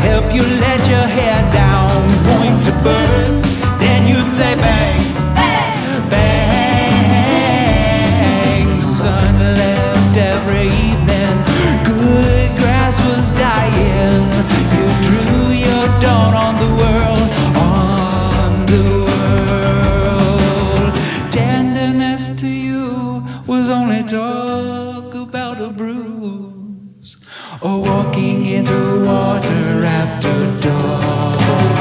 help you let your hair down, point to birds, then you'd say bang, bang, bang. Sun left every evening, good grass was dying. You drew your dawn on the world, on the world. Tenderness to you was only talk about a bruise, or walking into water after dark.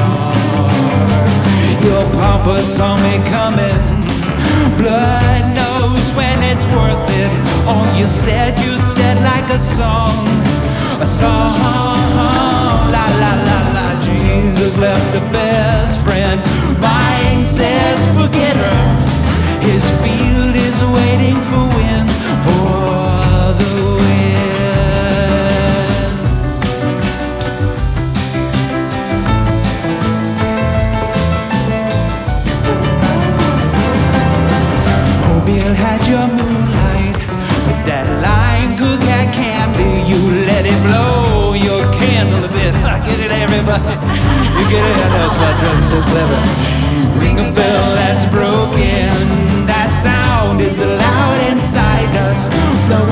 Your papa saw me coming, blood knows when it's worth it. All you said like a song, la la la la. Jesus left a best friend, mine says forget her. His field is waiting for wind, for the wind. Mobile had your moonlight, but that line cook had candy. You let it blow your candle a bit. I get it, everybody. You get it? I know it's my drum so clever. Ring a bell that's broken. That sound is loud inside us. Flow